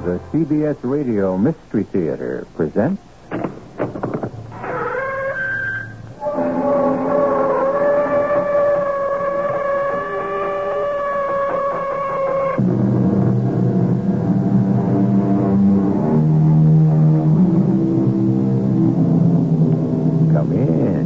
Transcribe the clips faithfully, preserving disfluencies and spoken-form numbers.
The C B S Radio Mystery Theater presents... Come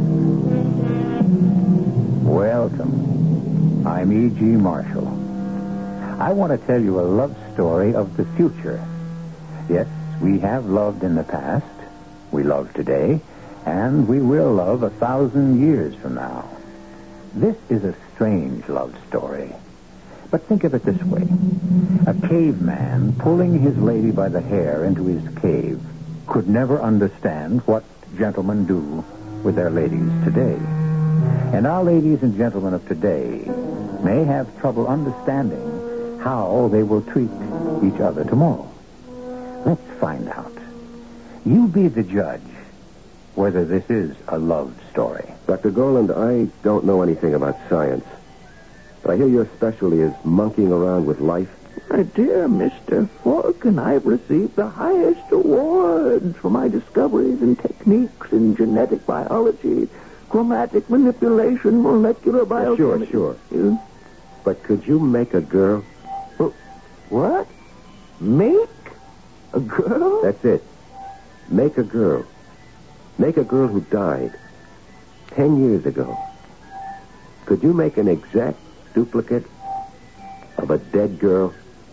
in. Welcome. I'm E G. Marshall. I want to tell you a love story of the future. Yes, we have loved in the past, we love today, and we will love a thousand years from now. This is a strange love story. But think of it this way. A caveman pulling his lady by the hair into his cave could never understand what gentlemen do with their ladies today. And our ladies and gentlemen of today may have trouble understanding how they will treat each other tomorrow. Let's find out. You be the judge whether this is a love story. Doctor Goland, I don't know anything about science, but I hear your specialty is monkeying around with life. My dear Mister Falcon, I've received the highest awards for my discoveries and techniques in genetic biology, chromatic manipulation, molecular biology. Yeah, sure, sure. Yeah? But could you make a girl? What? Make a girl? That's it. Make a girl. Make a girl who died ten years ago. Could you make an exact duplicate of a dead girl?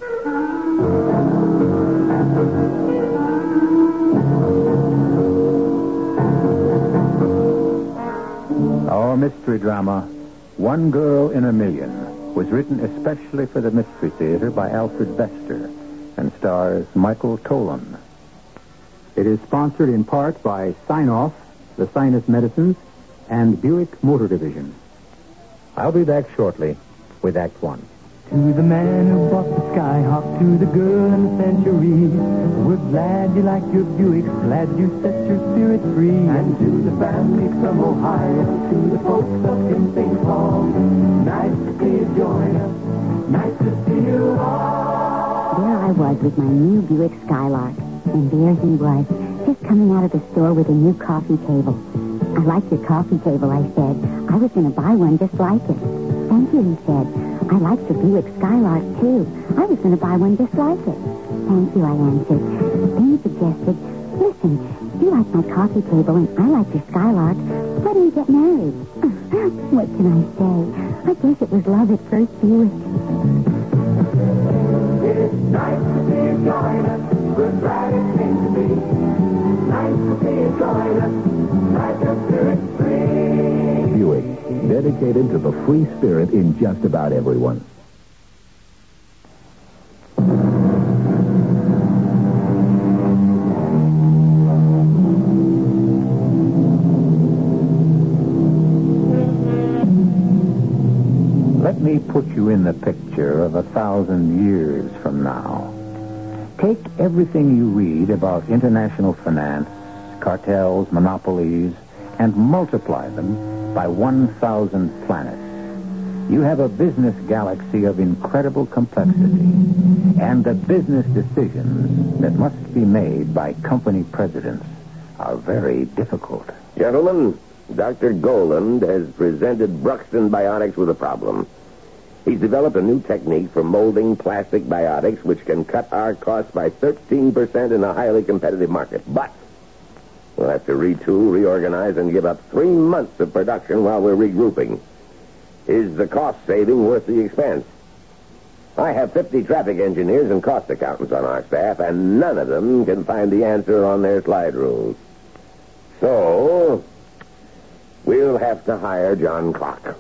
Our mystery drama, One Girl in a Million, was written especially for the Mystery Theater by Alfred Bester and stars Michael Tolan. It is sponsored in part by Sign-Off, the Sinus Medicines, and Buick Motor Division. I'll be back shortly with Act One. To the man who bought the Skyhawk, to the girl in the Century, we're glad you like your Buick, glad you set your spirit free. And to the family from Ohio, to the folks up in Saint Paul, nice to see you join us, nice to see you all. There I was with my new Buick Skylark, and there he was, just coming out of the store with a new coffee table. I like your coffee table, I said. I was going to buy one just like it. Thank you, he said. I like the Buick Skylark, too. I was going to buy one just like it. Thank you, I answered. Then he suggested, listen, you like my coffee table and I like your Skylark. Why don't we get married? What can I say? I guess it was love at first view. It's nice to see you join us. We're glad it came to be. Nice to see you join us. Like a spirit free. Buick, dedicated to the free spirit in just about everyone. Let me put you in the picture of a thousand years from now. Take everything you read about international finance, cartels, monopolies, and multiply them by one thousand planets. You have a business galaxy of incredible complexity, and the business decisions that must be made by company presidents are very difficult. Gentlemen, Doctor Goland has presented Bruxton Biotics with a problem. He's developed a new technique for molding plastic biotics which can cut our costs by thirteen percent in a highly competitive market. But we'll have to retool, reorganize, and give up three months of production while we're regrouping. Is the cost saving worth the expense? I have fifty traffic engineers and cost accountants on our staff, and none of them can find the answer on their slide rules. So, we'll have to hire John Clark.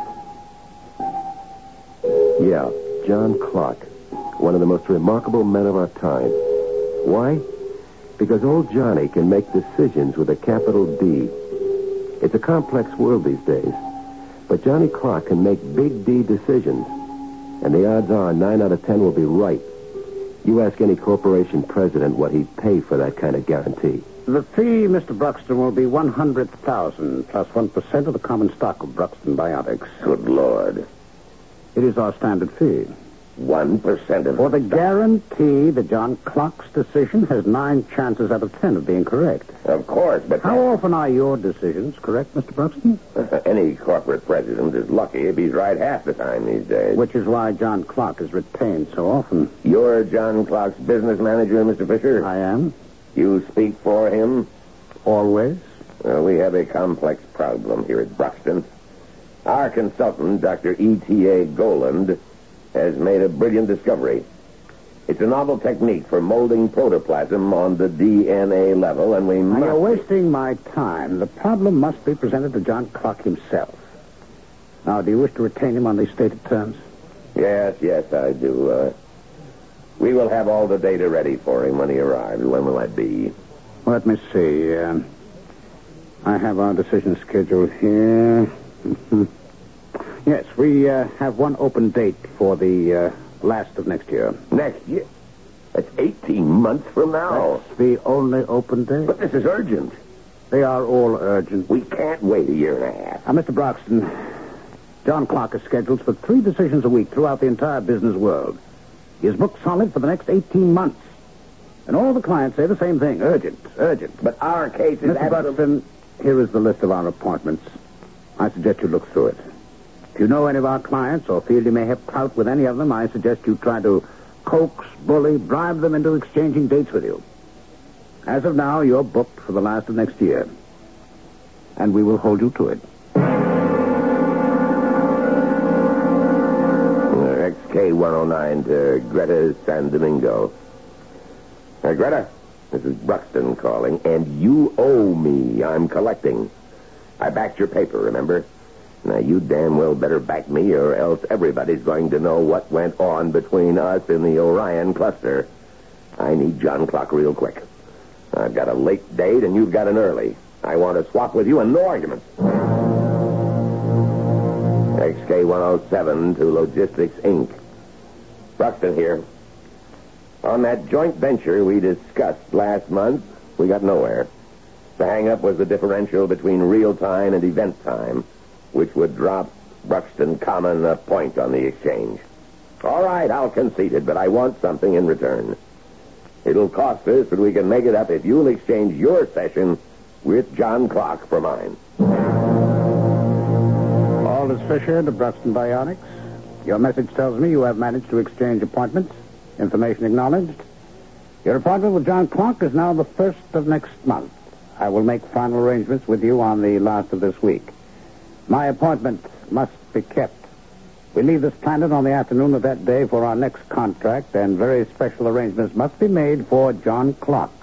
Yeah, John Clark. One of the most remarkable men of our time. Why? Because old Johnny can make decisions with a capital D. It's a complex world these days. But Johnny Clark can make big D decisions. And the odds are nine out of ten will be right. You ask any corporation president what he'd pay for that kind of guarantee. The fee, Mister Bruxton, will be one hundred thousand dollars plus one percent of the common stock of Bruxton Biotics. Good Lord. It is our standard fee. One percent of For the it. guarantee that John Clark's decision has nine chances out of ten of being correct. Of course, but How often are your decisions correct, Mister Bruxton? any corporate president is lucky if he's right half the time these days. Which is why John Clark is retained so often. You're John Clark's business manager, Mister Fisher? I am. You speak for him? Always. Well, we have a complex problem here at Bruxton. Our consultant, Doctor E T A Goland, has made a brilliant discovery. It's a novel technique for molding protoplasm on the D N A level, and we Now, must... you're wasting my time. The problem must be presented to John Clark himself. Now, do you wish to retain him on these stated terms? Yes, yes, I do. Uh, we will have all the data ready for him when he arrives. When will that be? Let me see. Um, I have our decision scheduled here. Mm-hmm. Yes, we uh, have one open date for the uh, last of next year. Next year? That's eighteen months from now. That's the only open date. But this is urgent. They are all urgent. We can't wait a year and a half. Now, Mister Broxton, John Clark is scheduled for three decisions a week throughout the entire business world. He is booked solid for the next eighteen months. And all the clients say the same thing. Urgent, urgent. But our case is... Mister absolute- Broxton, here is the list of our appointments. I suggest you look through it. If you know any of our clients or feel you may have clout with any of them, I suggest you try to coax, bully, bribe them into exchanging dates with you. As of now, you're booked for the last of next year. And we will hold you to it. X K one oh nine to Greta San Domingo. Uh, Greta, this is Bruxton calling, and you owe me. I'm collecting. I backed your paper, remember? Now, you damn well better back me, or else everybody's going to know what went on between us and the Orion cluster. I need John Clark real quick. I've got a late date, and you've got an early. I want to swap with you, and no arguments. X K one oh seven to Logistics, Incorporated. Bruxton here. On that joint venture we discussed last month, we got nowhere. The hang-up was the differential between real time and event time, which would drop Bruxton Common a point on the exchange. All right, I'll concede it, but I want something in return. It'll cost us, but we can make it up if you'll exchange your session with John Clark for mine. Aldous Fisher to Bruxton Bionics. Your message tells me you have managed to exchange appointments. Information acknowledged. Your appointment with John Clark is now the first of next month. I will make final arrangements with you on the last of this week. My appointment must be kept. We leave this planet on the afternoon of that day for our next contract, and very special arrangements must be made for John Clark.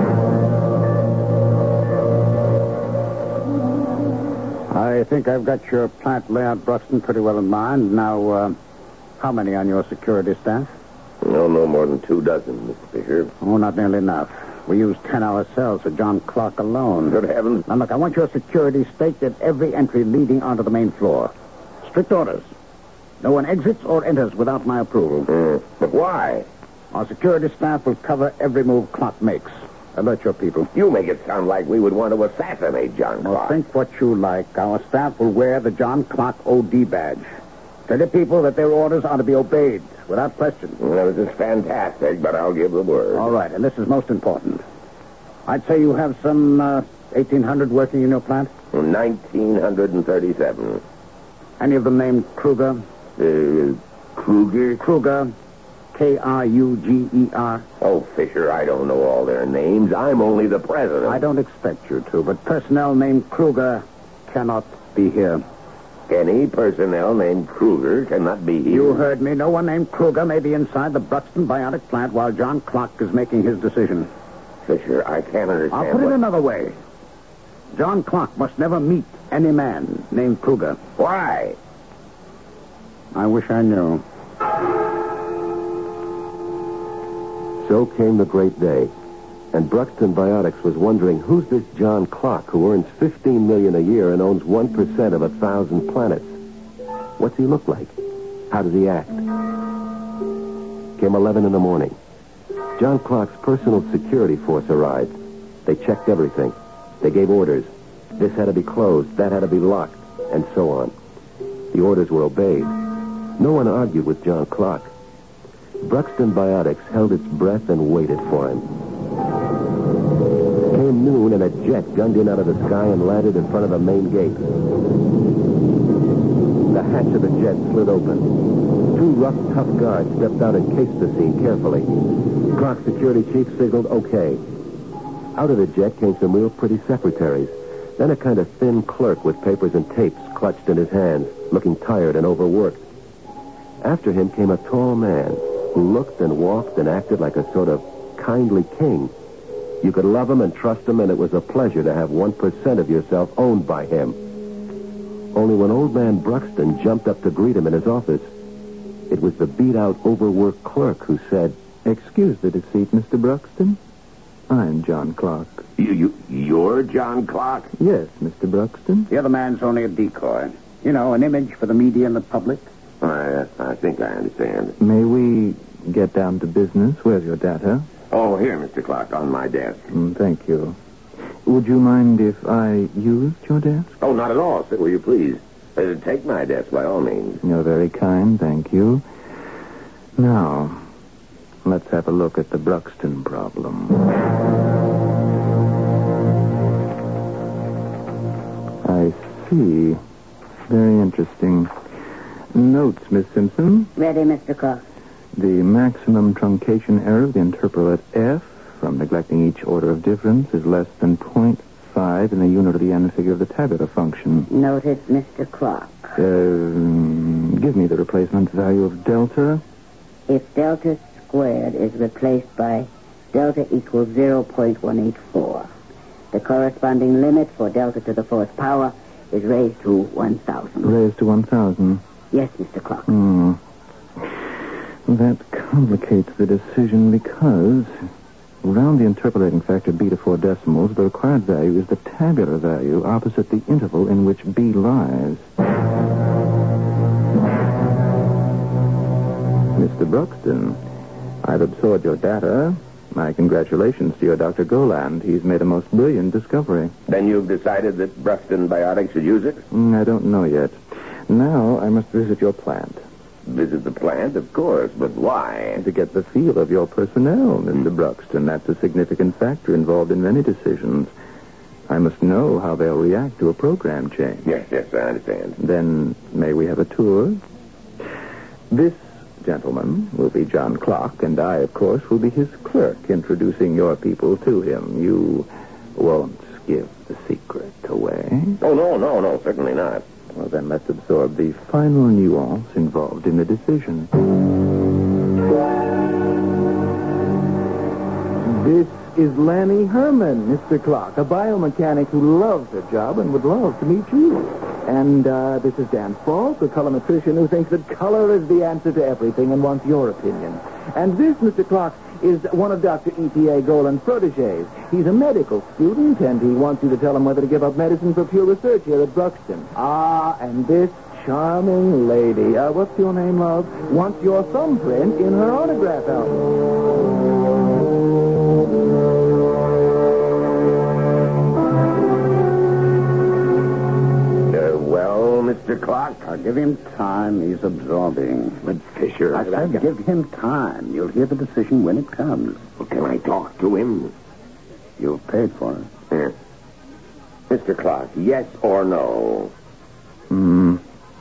I think I've got your plant layout, Bruxton, pretty well in mind. Now, uh, how many on your security staff? No, no more than two dozen, Mister Fisher. Oh, not nearly enough. We use ten ourselves for John Clark alone. Good heavens. Now, look, I want your security staked at every entry leading onto the main floor. Strict orders. No one exits or enters without my approval. Mm, but why? Our security staff will cover every move Clark makes. Alert your people. You make it sound like we would want to assassinate John Well, Clark. think what you like. Our staff will wear the John Clark O D badge. Tell your people that their orders are to be obeyed without question. Well, this is fantastic, but I'll give the word. All right, and this is most important. I'd say you have some uh, eighteen hundred working in your plant? nineteen thirty-seven. Any of them named Kruger? Uh, Kruger? Kruger. K R U G E R. Oh, Fisher, I don't know all their names. I'm only the president. I don't expect you to, but personnel named Kruger cannot be here. Any personnel named Kruger cannot be here. You heard me. No one named Kruger may be inside the Bruxton Bionic plant while John Clark is making his decision. Fisher, I can't understand. I'll put what... it another way. John Clark must never meet any man named Kruger. Why? I wish I knew. So came the great day, and Bruxton Biotics was wondering, who's this John Clark who earns fifteen million dollars a year and owns one percent of a thousand planets? What's he look like? How does he act? Came eleven in the morning. John Clark's personal security force arrived. They checked everything. They gave orders. This had to be closed, that had to be locked, and so on. The orders were obeyed. No one argued with John Clark. Bruxton Biotics held its breath and waited for him. Came noon, and a jet gunned in out of the sky and landed in front of the main gate. The hatch of the jet slid open. Two rough, tough guards stepped out and cased the scene carefully. Clark's security chief signaled okay. Out of the jet came some real pretty secretaries. Then a kind of thin clerk with papers and tapes clutched in his hands, looking tired and overworked. After him came a tall man who looked and walked and acted like a sort of kindly king. You could love him and trust him, and it was a pleasure to have one percent of yourself owned by him. Only when old man Bruxton jumped up to greet him in his office, it was the beat-out, overworked clerk who said, Excuse the deceit, Mister Bruxton. I'm John Clark. You, you, you're John Clark? Yes, Mister Bruxton. The other man's only a decoy. You know, an image for the media and the public. I, I think I understand. May we get down to business? Where's your data? Oh, here, Mister Clark, on my desk. Mm, thank you. Would you mind if I used your desk? Oh, not at all. Sit where you please. Uh, take my desk, by all means. You're very kind, thank you. Now, let's have a look at the Bruxton problem. I see. Very interesting. Notes, Miss Simpson. Ready, Mister Clark. The maximum truncation error of the interpolate F from neglecting each order of difference is less than zero point five in the unit of the n figure of the tabular function. Noted, Mister Clark. Uh, give me the replacement value of delta. If delta squared is replaced by delta equals zero point one eight four, the corresponding limit for delta to the fourth power is raised to one thousand. Raised to one thousand. Yes, Mister Clark. Hmm. That complicates the decision because round the interpolating factor b to four decimals, the required value is the tabular value opposite the interval in which b lies. Mister Bruxton, I've absorbed your data. My congratulations to your Doctor Goland. He's made a most brilliant discovery. Then you've decided that Bruxton Biotics should use it? Mm, I don't know yet. Now I must visit your plant. Visit the plant, of course, but why? To get the feel of your personnel, Mister Bruxton. That's a significant factor involved in many decisions. I must know how they'll react to a program change. Yes, yes, I understand. Then may we have a tour? This gentleman will be John Clark, and I, of course, will be his clerk, introducing your people to him. You won't give the secret away? Oh, no, no, no, certainly not. Well, then let's absorb the final nuance involved in the decision. This is Lanny Herman, Mister Clark, a biomechanic who loves her job and would love to meet you. And uh, this is Dan Falk, a colorimetrician who thinks that color is the answer to everything and wants your opinion. And this, Mister Clark, is one of Doctor E P A Goland's protégés. He's a medical student, and he wants you to tell him whether to give up medicine for pure research here at Bruxton. Ah, and this charming lady, uh, what's your name, love, wants your thumbprint in her autograph album. Mister Clark? I'll give him time. He's absorbing. But Fisher... I said give him time. You'll hear the decision when it comes. Well, can I talk to him? You've paid for it. Yeah. Mister Clark, yes or no? Hmm.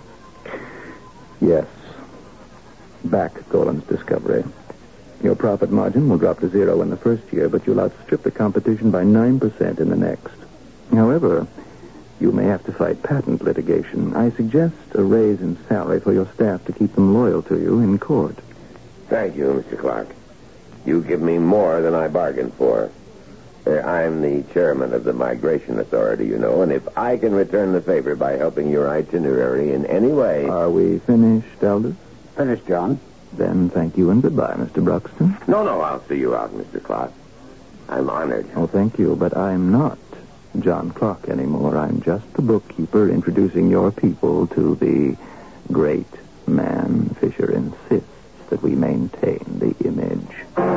Yes. Back Goland's discovery. Your profit margin will drop to zero in the first year, but you'll outstrip the competition by nine percent in the next. However, you may have to fight patent litigation. I suggest a raise in salary for your staff to keep them loyal to you in court. Thank you, Mister Clark. You give me more than I bargained for. Uh, I'm the chairman of the Migration Authority, you know, and if I can return the favor by helping your itinerary in any way... Are we finished, Aldous? Finished, John. Then thank you and goodbye, Mister Bruxton. No, no, I'll see you out, Mister Clark. I'm honored. Oh, thank you, but I'm not John Clark anymore. I'm just the bookkeeper introducing your people to the great man. Fisher insists that we maintain the image.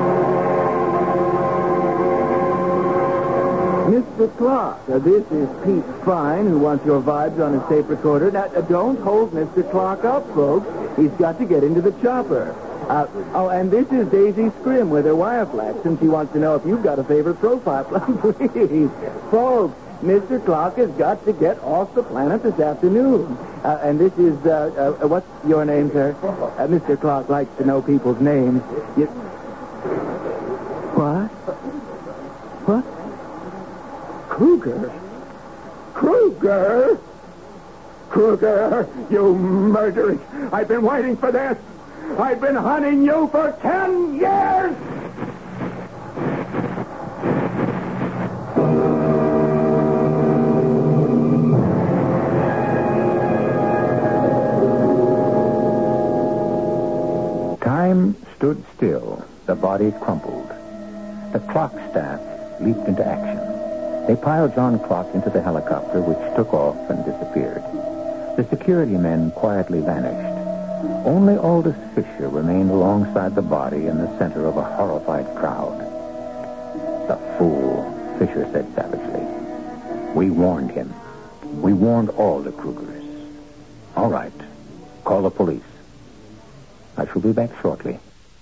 Mister Clark, uh, this is Pete Fine, who wants your vibes on his tape recorder. Now, uh, don't hold Mister Clark up, folks. He's got to get into the chopper. Uh, oh, and this is Daisy Scrim with her wire flash, and she wants to know if you've got a favorite profile. Please, folks, Mister Clark has got to get off the planet this afternoon. Uh, and this is, uh, uh, what's your name, sir? Uh, Mister Clark likes to know people's names. You... What? What? Kruger? Kruger? Kruger, you murderer. I've been waiting for this. I've been hunting you for ten years! Time stood still. The body crumpled. The clock staff leaped into action. They piled John Clark into the helicopter, which took off and disappeared. The security men quietly vanished. Only Aldous Fisher remained alongside the body in the center of a horrified crowd. The fool, Fisher said savagely. We warned him. We warned all the Krugers. All right. Call the police. I shall be back shortly.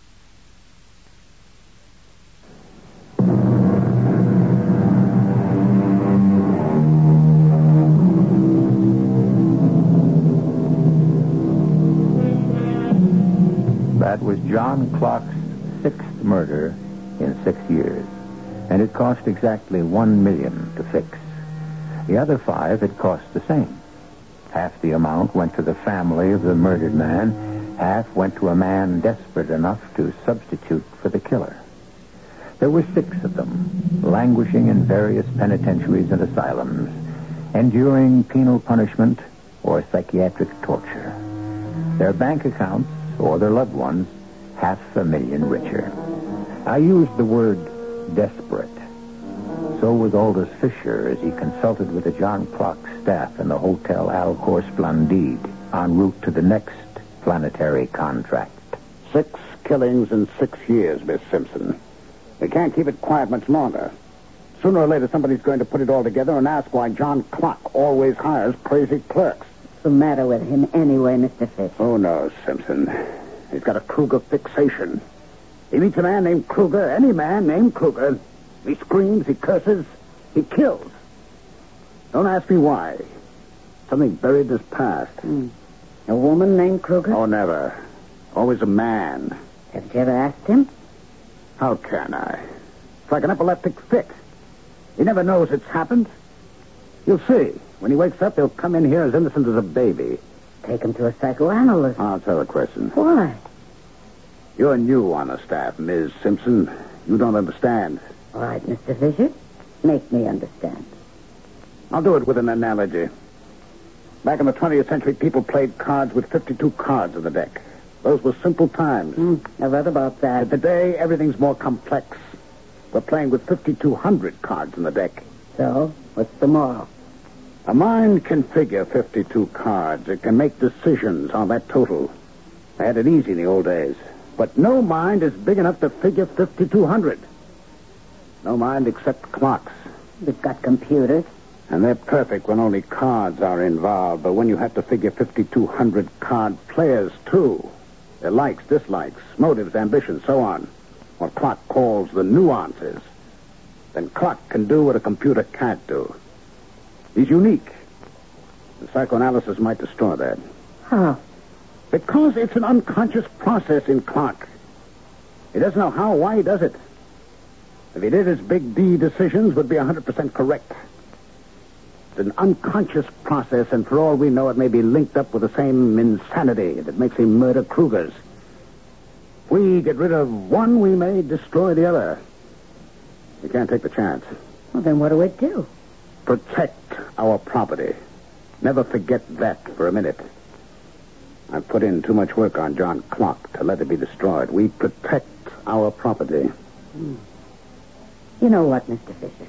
That was John Clark's sixth murder in six years, and it cost exactly one million to fix. The other five it cost the same. Half the amount went to the family of the murdered man, half went to a man desperate enough to substitute for the killer. There were six of them, languishing in various penitentiaries and asylums, enduring penal punishment or psychiatric torture. Their bank accounts, or their loved ones, half a million richer. I used the word desperate. So was Aldous Fisher as he consulted with the John Clark staff in the Hotel Alcor Splendide en route to the next planetary contract. Six killings in six years, Miss Simpson. We can't keep it quiet much longer. Sooner or later, somebody's going to put it all together and ask why John Clark always hires crazy clerks. What's the matter with him anyway, Mister Fish? Oh, no, Simpson. He's got a Kruger fixation. He meets a man named Kruger, any man named Kruger. He screams, he curses, he kills. Don't ask me why. Something buried in his past. Mm. A woman named Kruger? Oh, never. Always a man. Have you ever asked him? How can I? It's like an epileptic fit. He never knows it's happened. You'll see. When he wakes up, he'll come in here as innocent as a baby. Take him to a psychoanalyst. I'll tell a question. Why? You're new on the staff, Miz Simpson. You don't understand. All right, Mister Fisher. Make me understand. I'll do it with an analogy. Back in the twentieth century, people played cards with fifty-two cards in the deck. Those were simple times. Mm, I read about that. But today, everything's more complex. We're playing with fifty-two hundred cards in the deck. So, what's the moral? A mind can figure fifty-two cards. It can make decisions on that total. I had it easy in the old days. But no mind is big enough to figure fifty-two hundred. No mind except clocks. We've got computers. And they're perfect when only cards are involved. But when you have to figure fifty-two hundred card players, too. Their likes, dislikes, motives, ambitions, so on. What clock calls the nuances. Then clock can do what a computer can't do. He's unique. The psychoanalysis might destroy that. How? Because it's an unconscious process in Clark. He doesn't know how, why he does it. If he did, his big D decisions would be one hundred percent correct. It's an unconscious process, and for all we know, it may be linked up with the same insanity that makes him murder Krugers. If we get rid of one, we may destroy the other. We can't take the chance. Well, then what do we do? Protect our property. Never forget that for a minute. I've put in too much work on John Clark to let it be destroyed. We protect our property. Hmm. You know what, Mister Fisher?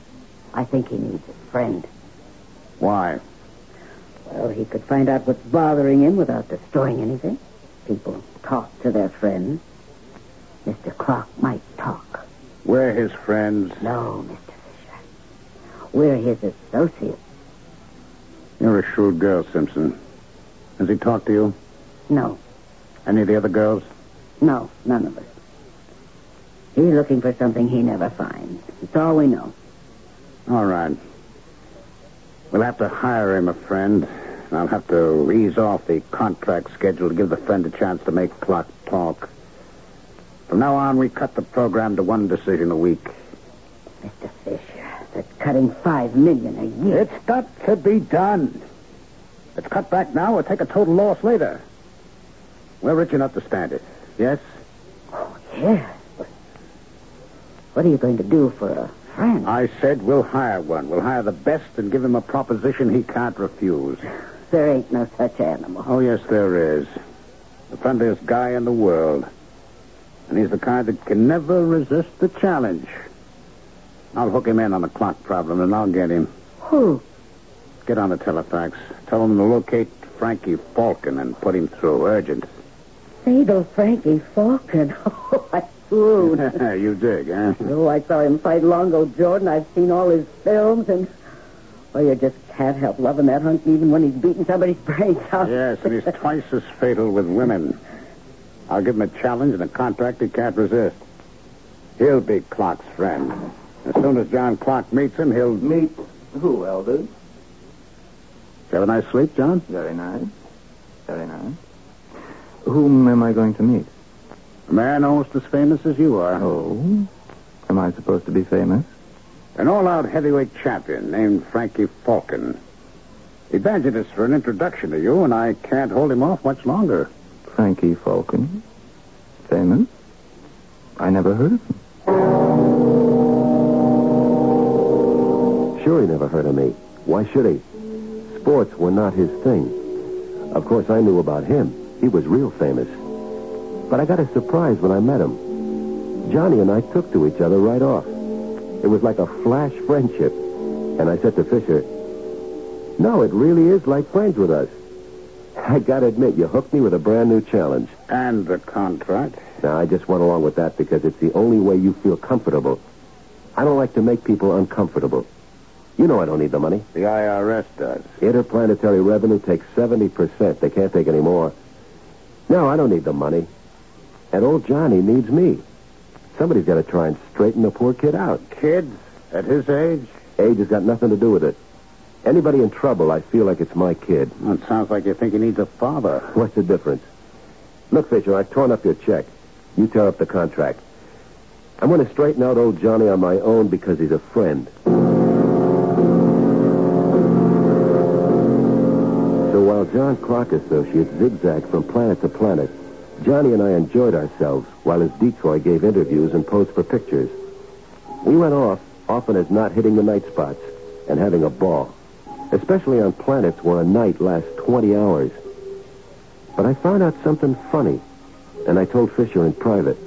I think he needs a friend. Why? Well, he could find out what's bothering him without destroying anything. People talk to their friends. Mister Clark might talk. We're his friends. No, Mister Fisher. We're his associates. You're a shrewd girl, Simpson. Has he talked to you? No. Any of the other girls? No, none of us. He's looking for something he never finds. That's all we know. All right. We'll have to hire him a friend. And I'll have to ease off the contract schedule to give the friend a chance to make Clock talk. From now on, we cut the program to one decision a week. Mister Fisher, that's cutting five million a year. It's got to be done. It's cut back now or take a total loss later. We're rich enough to stand it. Yes? Oh, yeah. What are you going to do for a friend? I said we'll hire one. We'll hire the best and give him a proposition he can't refuse. There ain't no such animal. Oh, yes, there is. The friendliest guy in the world. And he's the kind that can never resist the challenge. I'll hook him in on the Clock problem, and I'll get him. Who? Get on the telefax. Tell him to locate Frankie Falcon and put him through. Urgent. Fatal Frankie Falcon. Oh, I swooned. You dig, huh? Oh, I saw him fight Longo Jordan. I've seen all his films, and... Well, you just can't help loving that hunk even when he's beating somebody's brains out. Yes, and he's twice as fatal with women. I'll give him a challenge and a contract he can't resist. He'll be Clock's friend. As soon as John Clock meets him, he'll... Meet who, Elders? Did you have a nice sleep, John? Very nice. Very nice. Whom am I going to meet? A man almost as famous as you are. Oh? Am I supposed to be famous? An all-out heavyweight champion named Frankie Falcon. He badgered us for an introduction to you, and I can't hold him off much longer. Frankie Falcon? Famous? I never heard of him. Sure he never heard of me. Why should he? Sports were not his thing. Of course, I knew about him. He was real famous. But I got a surprise when I met him. Johnny and I took to each other right off. It was like a flash friendship. And I said to Fisher, no, it really is like friends with us. I gotta admit, you hooked me with a brand new challenge. And the contract. Now, I just went along with that because it's the only way you feel comfortable. I don't like to make people uncomfortable. You know I don't need the money. The I R S does. Interplanetary revenue takes seventy percent. They can't take any more. No, I don't need the money. And old Johnny needs me. Somebody's got to try and straighten the poor kid out. Kids at his age? Age has got nothing to do with it. Anybody in trouble, I feel like it's my kid. Well, it sounds like you think he needs a father. What's the difference? Look, Fisher, I've torn up your check. You tear up the contract. I'm going to straighten out old Johnny on my own because he's a friend. So while John Clock Associates zigzagged from planet to planet, Johnny and I enjoyed ourselves while his decoy gave interviews and posed for pictures. We went off, often as not hitting the night spots, and having a ball, especially on planets where a night lasts twenty hours. But I found out something funny, and I told Fisher in private.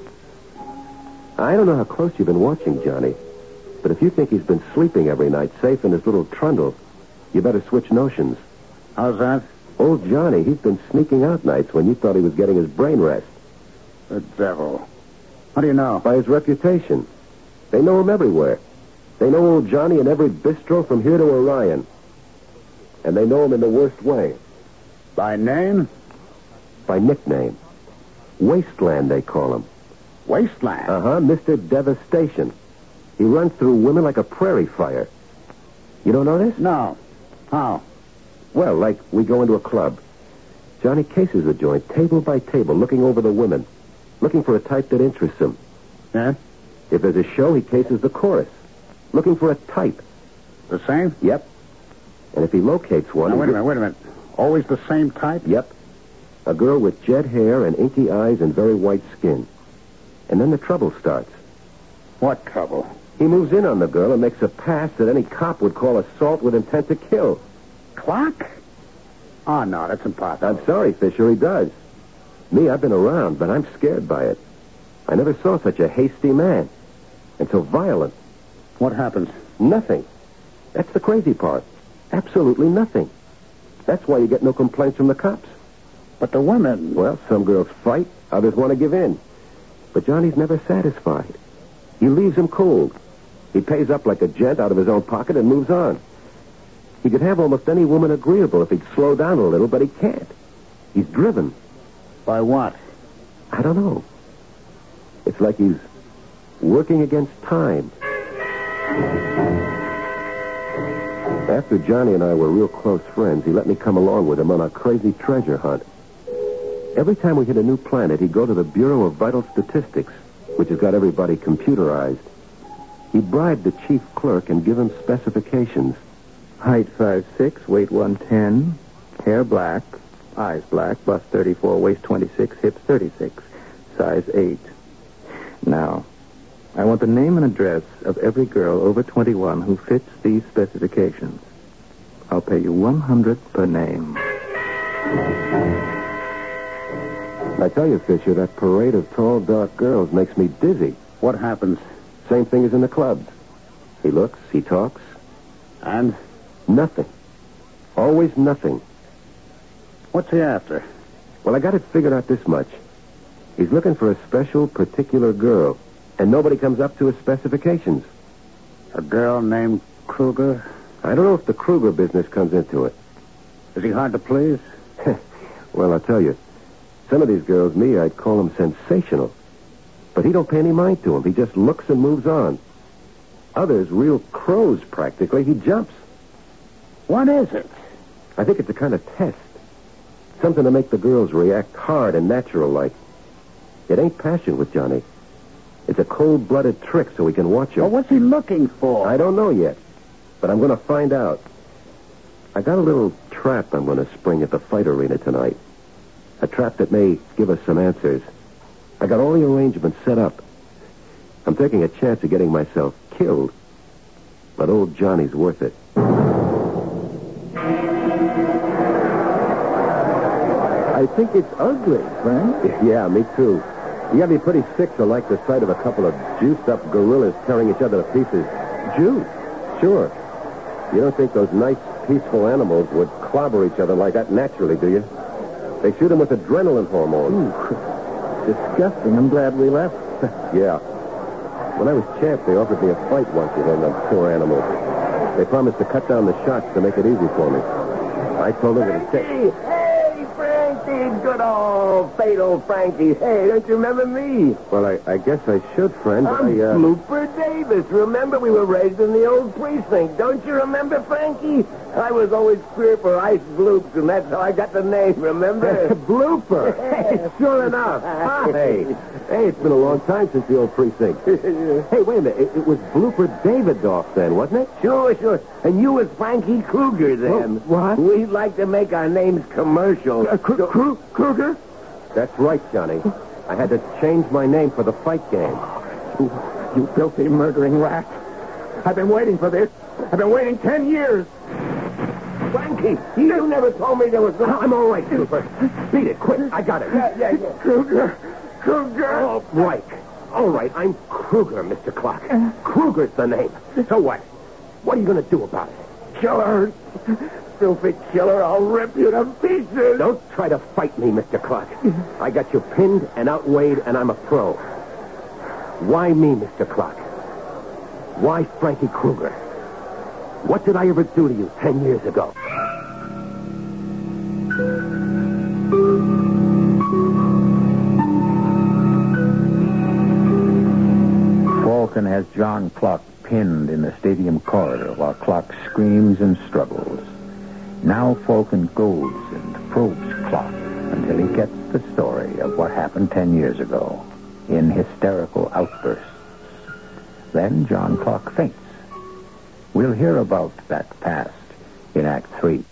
I don't know how close you've been watching Johnny, but if you think he's been sleeping every night safe in his little trundle, you better switch notions. How's that? Old Johnny, he's been sneaking out nights when you thought he was getting his brain rest. The devil. How do you know? By his reputation. They know him everywhere. They know old Johnny in every bistro from here to Orion. And they know him in the worst way. By name? By nickname. Wasteland, they call him. Wasteland? Uh-huh, Mister Devastation. He runs through women like a prairie fire. You don't know this? No. How? Well, like we go into a club. Johnny cases the joint, table by table, looking over the women, looking for a type that interests him. Yeah? If there's a show, he cases the chorus, looking for a type. The same? Yep. And if he locates one... Now, wait a minute, wait a minute. Always the same type? Yep. A girl with jet hair and inky eyes and very white skin. And then the trouble starts. What trouble? He moves in on the girl and makes a pass that any cop would call assault with intent to kill. Clock? Oh, no, that's impossible. I'm sorry, Fisher, he does. Me, I've been around, but I'm scared by it. I never saw such a hasty man. And so violent. What happens? Nothing. That's the crazy part. Absolutely nothing. That's why you get no complaints from the cops. But the women... Well, some girls fight, others want to give in. But Johnny's never satisfied. He leaves him cold. He pays up like a gent out of his own pocket and moves on. He could have almost any woman agreeable if he'd slow down a little, but he can't. He's driven. By what? I don't know. It's like he's working against time. After Johnny and I were real close friends, he let me come along with him on a crazy treasure hunt. Every time we hit a new planet, he'd go to the Bureau of Vital Statistics, which has got everybody computerized. He'd bribe the chief clerk and give him specifications. Height five six, weight one ten, hair black, eyes black, bust thirty-four, waist twenty-six, hips thirty-six, size eight. Now, I want the name and address of every girl over twenty-one who fits these specifications. I'll pay you one hundred per name. I tell you, Fisher, that parade of tall, dark girls makes me dizzy. What happens? Same thing as in the clubs. He looks, he talks. And? Nothing. Always nothing. What's he after? Well, I got it figured out this much. He's looking for a special, particular girl, and nobody comes up to his specifications. A girl named Kruger? I don't know if the Kruger business comes into it. Is he hard to please? Well, I'll tell you. Some of these girls, me, I'd call them sensational. But he don't pay any mind to them. He just looks and moves on. Others, real crows, practically. He jumps. What is it? I think it's a kind of test. Something to make the girls react hard and natural-like. It ain't passion with Johnny. It's a cold-blooded trick so we can watch him. Well, what's he looking for? I don't know yet, but I'm going to find out. I got a little trap I'm going to spring at the fight arena tonight. A trap that may give us some answers. I got all the arrangements set up. I'm taking a chance of getting myself killed, but old Johnny's worth it. I think it's ugly, Frank. Yeah, me too. You got me pretty sick to like the sight of a couple of juiced-up gorillas tearing each other to pieces. Juice? Sure. You don't think those nice, peaceful animals would clobber each other like that naturally, do you? They shoot them with adrenaline hormones. Ooh, disgusting. I'm glad we left. Yeah. When I was champ, they offered me a fight once with one of them poor animals. They promised to cut down the shots to make it easy for me. I told them that it'd Hey, hey, Frankie, good old fatal Frankie. Hey, don't you remember me? Well, I, I guess I should, friend. But I'm I, uh... Blooper Davis. Remember, we were raised in the old precinct. Don't you remember, Frankie? I was always queer for ice bloops, and that's how I got the name, remember? Blooper. Hey, sure enough. Hey, hey, it's been a long time since the old precinct. Hey, wait a minute. It, it was Blooper Davidoff then, wasn't it? Sure, sure. And you was Frankie Kruger then. What? We'd like to make our names commercial. Uh, Kru- Kru- Kruger? That's right, Johnny. I had to change my name for the fight game. You, you filthy, murdering rat. I've been waiting for this. I've been waiting ten years. Frankie, you never told me there was no... I'm all right, Blooper. Beat it, quick. I got it. Yeah, yeah, yeah. Kruger. Kruger. All right. All right, I'm Kruger, Mister Clark. Kruger's the name. So what? What are you going to do about it? Killer. Filthy killer, I'll rip you to pieces. Don't try to fight me, Mister Clark. I got you pinned and outweighed, and I'm a pro. Why me, Mister Clark? Why Frankie Kruger? What did I ever do to you ten years ago? Falcon has John Clark pinned in the stadium corridor while Clark screams and struggles. Now Falcon goads and probes Clark until he gets the story of what happened ten years ago in hysterical outbursts. Then John Clark faints. We'll hear about that past in Act Three.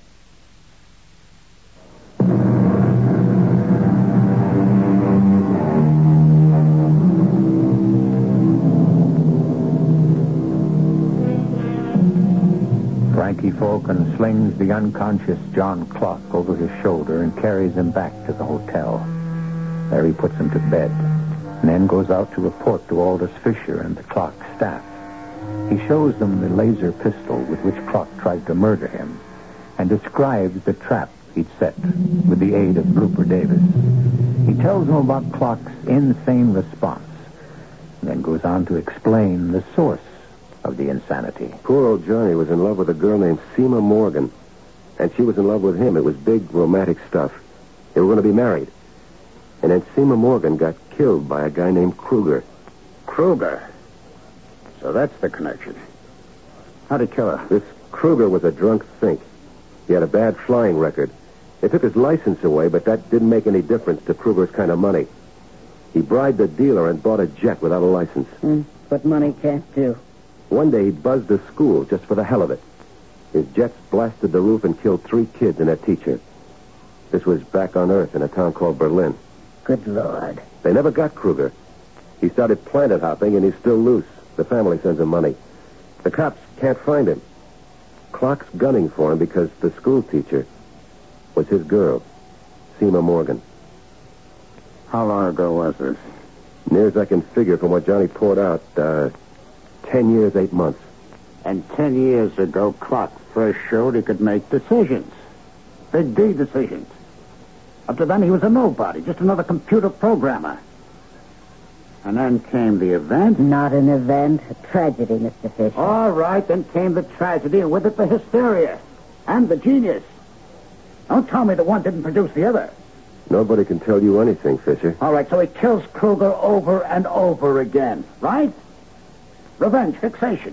Frankie Falcon slings the unconscious John Clark over his shoulder and carries him back to the hotel. There he puts him to bed, and then goes out to report to Aldous Fisher and the Clark staff. He shows them the laser pistol with which Clark tried to murder him and describes the trap he'd set with the aid of Blooper Davis. He tells them about Clark's insane response and then goes on to explain the source of the insanity. Poor old Johnny was in love with a girl named Seema Morgan, and she was in love with him. It was big, romantic stuff. They were going to be married. And then Seema Morgan got killed by a guy named Kruger. Kruger. So that's the connection. How'd he kill her? This Kruger was a drunk think. He had a bad flying record. They took his license away, but that didn't make any difference to Kruger's kind of money. He bribed the dealer and bought a jet without a license. Mm, what money can't do. One day he buzzed a school just for the hell of it. His jets blasted the roof and killed three kids and a teacher. This was back on Earth in a town called Berlin. Good Lord. They never got Kruger. He started planet hopping, and he's still loose. The family sends him money. The cops can't find him. Clark's gunning for him because the school teacher was his girl, Seema Morgan. How long ago was this? Near as I can figure from what Johnny poured out, uh, ten years, eight months. And ten years ago, Clark first showed he could make decisions. Big D decisions. Up to then, he was a nobody, just another computer programmer. And then came the event. Not an event, a tragedy, Mister Fisher. All right, then came the tragedy, and with it the hysteria. And the genius. Don't tell me the one didn't produce the other. Nobody can tell you anything, Fisher. All right, so he kills Kruger over and over again, right? Revenge, fixation.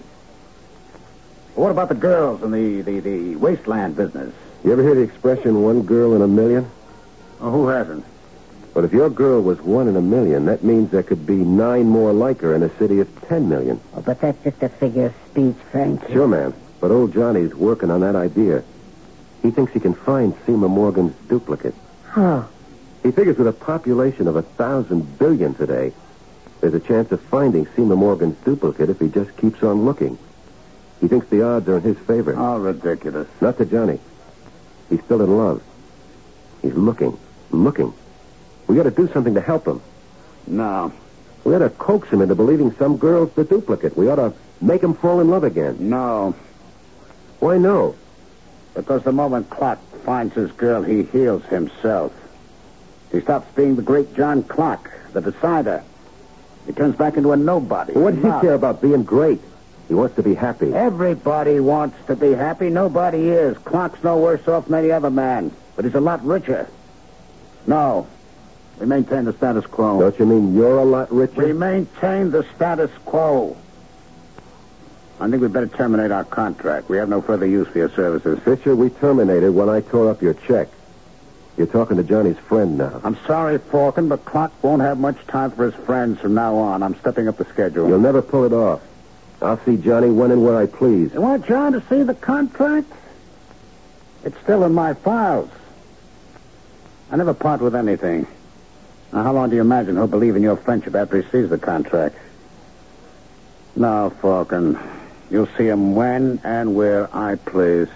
What about the girls in the, the, the wasteland business? You ever hear the expression, one girl in a million? Oh, who hasn't? But if your girl was one in a million, that means there could be nine more like her in a city of ten million. Oh, but that's just a figure of speech, Frankie. Sure, man. But old Johnny's working on that idea. He thinks he can find Seema Morgan's duplicate. How? He figures with a population of a thousand billion today, there's a chance of finding Seema Morgan's duplicate if he just keeps on looking. He thinks the odds are in his favor. Oh, ridiculous. Not to Johnny. He's still in love. He's looking, looking. We got to do something to help him. No. We ought to coax him into believing some girl's the duplicate. We ought to make him fall in love again. No. Why no? Because the moment Clark finds his girl, he heals himself. He stops being the great John Clark, the decider. He turns back into a nobody. Well, what does Not. he care about being great? He wants to be happy. Everybody wants to be happy. Nobody is. Clark's no worse off than any other man. But he's a lot richer. No. We maintain the status quo. Don't you mean you're a lot richer? We maintain the status quo. I think we'd better terminate our contract. We have no further use for your services. Fisher, we terminated when I tore up your check. You're talking to Johnny's friend now. I'm sorry, Falcon, but Clark won't have much time for his friends from now on. I'm stepping up the schedule. You'll never pull it off. I'll see Johnny when and where I please. You want John to see the contract? It's still in my files. I never part with anything. Now, how long do you imagine he'll believe in your friendship after he sees the contract? No, Falcon. You'll see him when and where I please.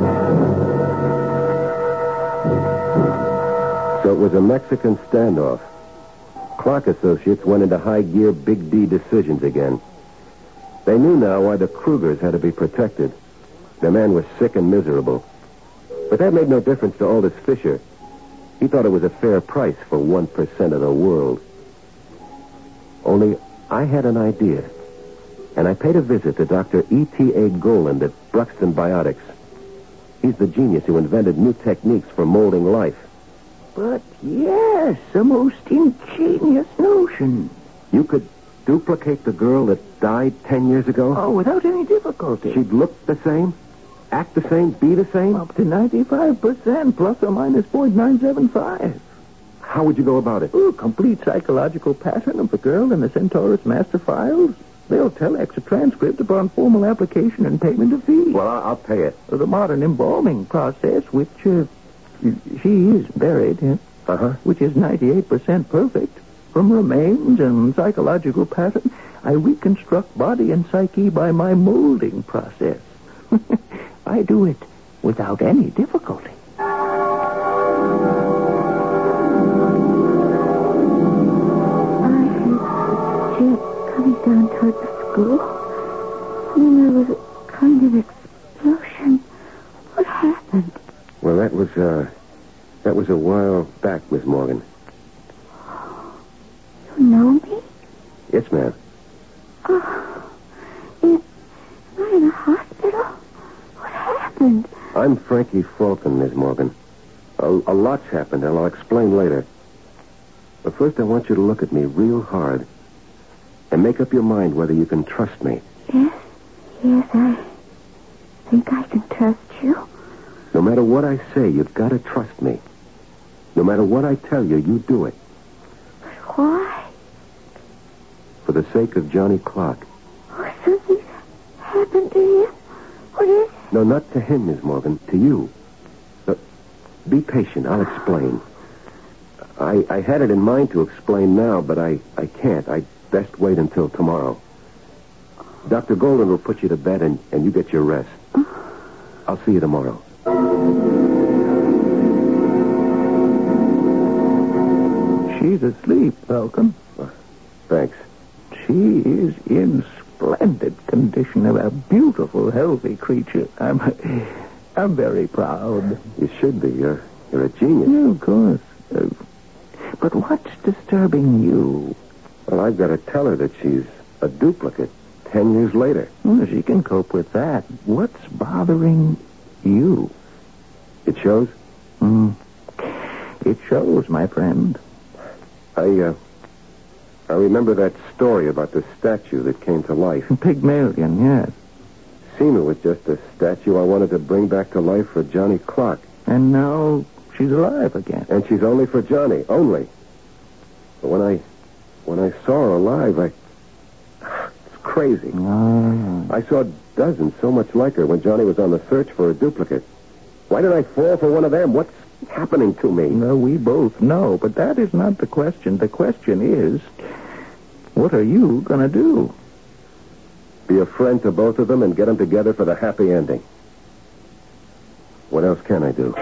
So it was a Mexican standoff. Clark Associates went into high gear Big D decisions again. They knew now why the Krugers had to be protected. The man was sick and miserable. But that made no difference to Aldous Fisher. He thought it was a fair price for one percent of the world. Only I had an idea. And I paid a visit to Doctor E T A Goland at Bruxton Biotics. He's the genius who invented new techniques for molding life. But yes, a most ingenious notion. You could duplicate the girl that died ten years ago? Oh, without any difficulty. She'd look the same? Act the same? Be the same? Up to ninety-five percent, plus or minus point nine seven five. How would you go about it? Oh, complete psychological pattern of the girl in the Centaurus master files. They'll telex a transcript upon formal application and payment of fees. Well, I'll, I'll pay it. The modern embalming process, which uh, she is buried, uh, Uh-huh. which is ninety-eight percent perfect. From remains and psychological pattern, I reconstruct body and psyche by my molding process. I do it without any difficulty. I heard a jet coming down toward the school. And then there was a kind of explosion. What happened? Well, that was, uh, that was a while back, Miss Morgan. You know me? Yes, ma'am. Oh, am I in a hospital? What happened? I'm Frankie Falcon, Miss Morgan. A, a lot's happened, and I'll explain later. But first, I want you to look at me real hard. And And make up your mind whether you can trust me. Yes, yes, I think I can trust you. No matter what I say, you've got to trust me. No matter what I tell you, you do it. But why? For the sake of Johnny Clark. Oh, something's happened to him. What is it? No, not to him, Miss Morgan. To you. But be patient. I'll explain. I, I had it in mind to explain now, but I, I can't. I'd best wait until tomorrow. Doctor Golden will put you to bed, and, and you get your rest. I'll see you tomorrow. She's asleep, Falcon. Uh, thanks. She is in splendid condition. A beautiful, healthy creature. I'm, I'm very proud. You should be. You're, you're a genius. Yeah, of course. Uh, but what's disturbing you? Well, I've got to tell her that she's a duplicate ten years later. Well, she can cope with that. What's bothering you? It shows? Mm. It shows, my friend. I, uh, I remember that story about the statue that came to life. Pygmalion, yes. Seema was just a statue I wanted to bring back to life for Johnny Clark. And now she's alive again. And she's only for Johnny, only. But when I, when I saw her alive, I, it's crazy. Ah. I saw dozens so much like her when Johnny was on the search for a duplicate. Why did I fall for one of them? What's happening to me? No, we both know, but that is not the question. The question is, what are you going to do? Be a friend to both of them and get them together for the happy ending. What else can I do?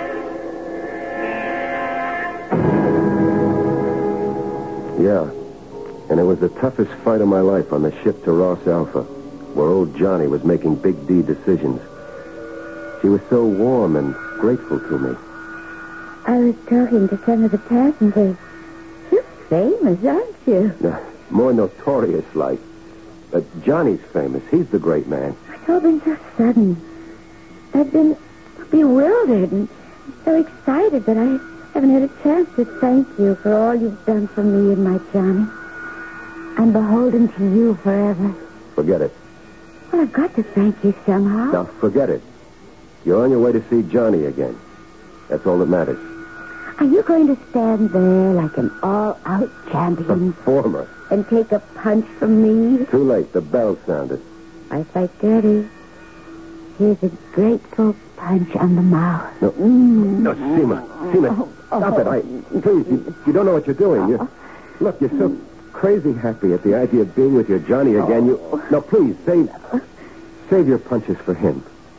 Yeah, and it was the toughest fight of my life on the ship to Ross Alpha, where old Johnny was making Big D decisions. She was so warm and grateful to me. I was talking to some of the passengers. You're famous, aren't you? Uh, more notorious, like. But Johnny's famous. He's the great man. It's all been so sudden. I've been bewildered and so excited that I haven't had a chance to thank you for all you've done for me and my Johnny. I'm beholden to you forever. Forget it. Well, I've got to thank you somehow. Now, forget it. You're on your way to see Johnny again. That's all that matters. Are you going to stand there like an all-out champion Performer. and take a punch from me? Too late. The bell sounded. I fight dirty. Here's a grateful punch on the mouth. No, Mm. no, Seema. Seema, stop it. I, please, you, you don't know what you're doing. You, look, you're so crazy happy at the idea of being with your Johnny again. You, no, please, save, save your punches for him.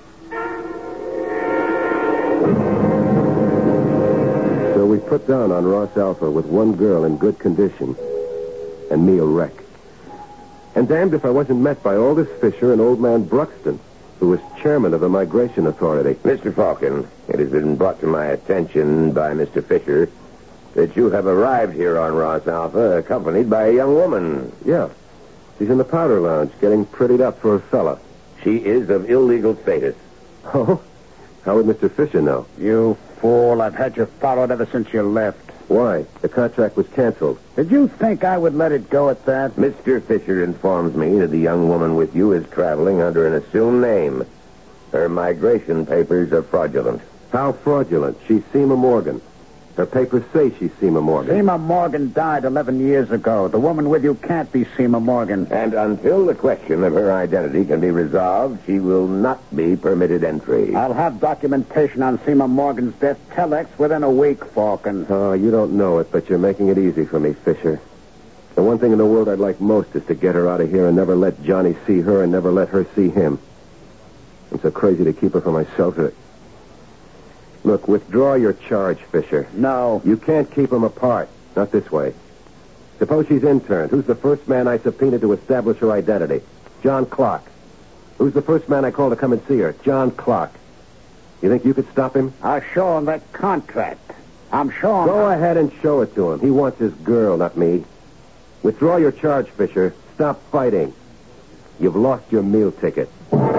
So we put down on Ross Alpha with one girl in good condition and me a wreck. And damned if I wasn't met by Aldous Fisher and old man Bruxton, who was chairman of the Migration Authority. Mister Falcon, it has been brought to my attention by Mister Fisher that you have arrived here on Ross Alpha accompanied by a young woman. Yeah. She's in the powder lounge getting prettied up for a fella. She is of illegal status. Oh? How would Mister Fisher know? You fool. I've had you followed ever since you left. Why? The contract was canceled. Did you think I would let it go at that? Mister Fisher informs me that the young woman with you is traveling under an assumed name. Her migration papers are fraudulent. How fraudulent? She's Seema Morgan. Her papers say she's Seema Morgan. Seema Morgan died eleven years ago. The woman with you can't be Seema Morgan. And until the question of her identity can be resolved, she will not be permitted entry. I'll have documentation on Seema Morgan's death telex within a week, Falcon. Oh, you don't know it, but you're making it easy for me, Fisher. The one thing in the world I'd like most is to get her out of here and never let Johnny see her and never let her see him. I'm so crazy to keep her for myself that... Look, withdraw your charge, Fisher. No. You can't keep them apart. Not this way. Suppose she's interned. Who's the first man I subpoenaed to establish her identity? John Clark. Who's the first man I called to come and see her? John Clark. You think you could stop him? I'll show him that contract. I'm showing Go ahead and show it to him. He wants his girl, not me. Withdraw your charge, Fisher. Stop fighting. You've lost your meal ticket.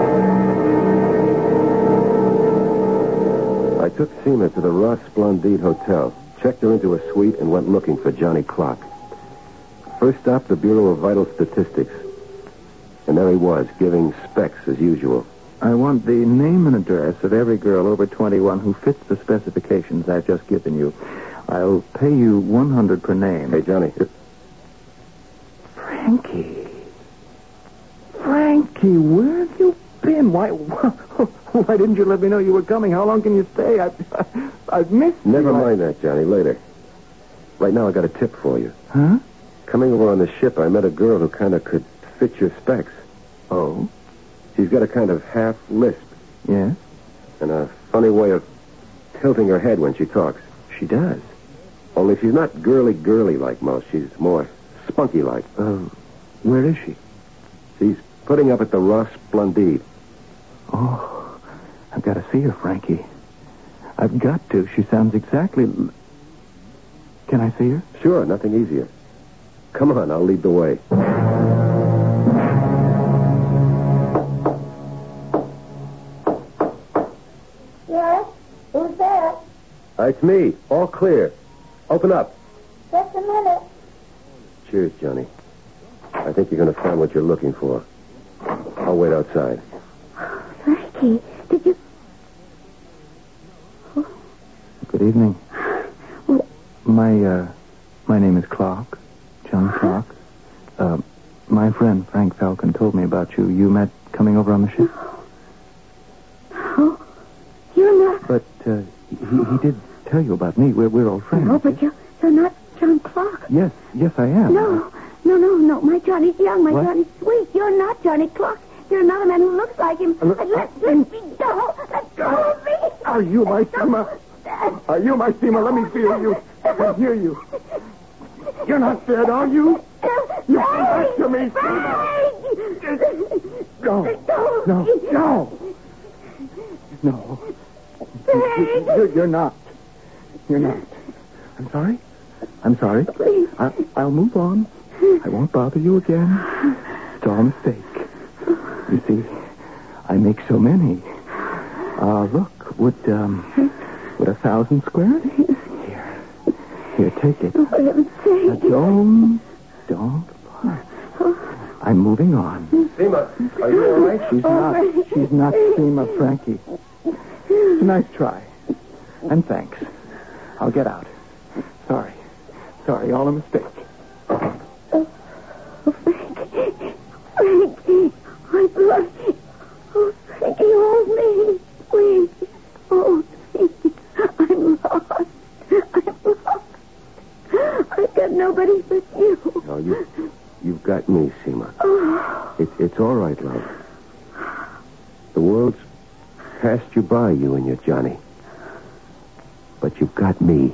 I took Seema to the Ross Splendide Hotel, checked her into a suite, and went looking for Johnny Clark. First stop, the Bureau of Vital Statistics. And there he was, giving specs as usual. I want the name and address of every girl over twenty-one who fits the specifications I've just given you. I'll pay you one hundred per name. Hey, Johnny. Frankie. Frankie, where have you been? Why why didn't you let me know you were coming? How long can you stay? I, I, I've missed you. Never mind that, Johnny. Later. Right now, I got a tip for you. Huh? Coming over on the ship, I met a girl who kind of could fit your specs. Oh? She's got a kind of half lisp. Yes? And a funny way of tilting her head when she talks. She does. Only she's not girly-girly like most. She's more spunky-like. Oh, where is she? She's putting up at the Ross Splendide. Oh, I've got to see her, Frankie. I've got to. She sounds exactly... Can I see her? Sure, nothing easier. Come on, I'll lead the way. Yes? Who's there? Uh, it's me. All clear. Open up. Just a minute. Cheers, Johnny. I think you're going to find what you're looking for. I'll wait outside. Frankie, did you... Good evening. Well, My, uh, my name is Clark. John Clark. Uh, my friend Frank Falcon told me about you. You met coming over on the ship? no. You're not... But, uh, he, he did tell you about me. We're, we're old friends. No, but you're, you're not John Clark. Yes, yes, I am. No, no, no, no. My Johnny's young. My What? Johnny's sweet. You're not Johnny Clark. You're another man who looks like him. Uh, look- let, let me go. Let go of me. Are you my Seema? Are you my Seema? Let me feel you. I hear you. You're not dead, are you? You come back to me, Seema. No, no, no. No. You're, you're not. You're not. I'm sorry. I'm sorry. Please. I, I'll move on. I won't bother you again. It's all a mistake. You see, I make so many. Uh, look, would, um, would a thousand square? Here. Here, take it. For heaven's Now, sake. don't, don't. I'm moving on. Seema, are you all right? She's not, she's not Seema, Frankie. It's a nice try. And thanks. I'll get out. Sorry. Sorry, all a mistake. Oh, Frankie. Frankie. My blood. Oh, Frankie, hold me. Please. Hold me. I'm lost. I'm lost. I've got nobody but you. No, you, you've got me, Seema. Oh. It, it's all right, love. The world's passed you by, you and your Johnny. But you've got me.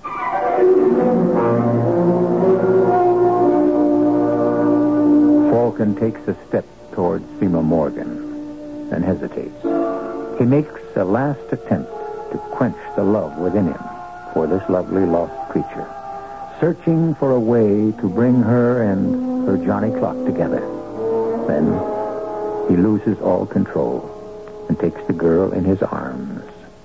Falcon takes a step towards Seema Morgan, then hesitates. He makes a last attempt to quench the love within him for this lovely lost creature, searching for a way to bring her and her Johnny Clark together. Then he loses all control and takes the girl in his arms.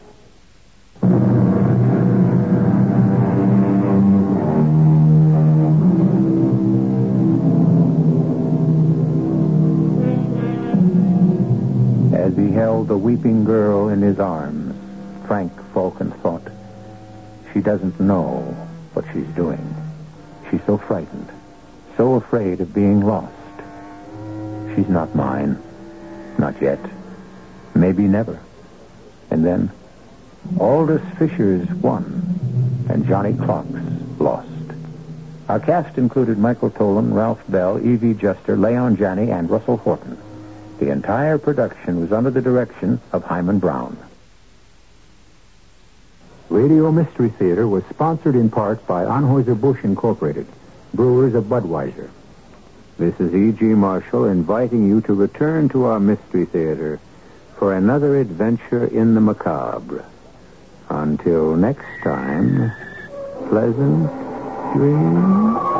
As he held the weeping girl in his arms, Frank Falcon thought, she doesn't know what she's doing. She's so frightened, so afraid of being lost. She's not mine. Not yet. Maybe never. And then, Aldous Fisher's won, and Johnny Clark's lost. Our cast included Michael Tolan, Ralph Bell, Evie Juster, Leon Janney, and Russell Horton. The entire production was under the direction of Hyman Brown. Radio Mystery Theater was sponsored in part by Anheuser-Busch Incorporated, brewers of Budweiser. This is E G. Marshall inviting you to return to our Mystery Theater for another adventure in the macabre. Until next time, pleasant dreams.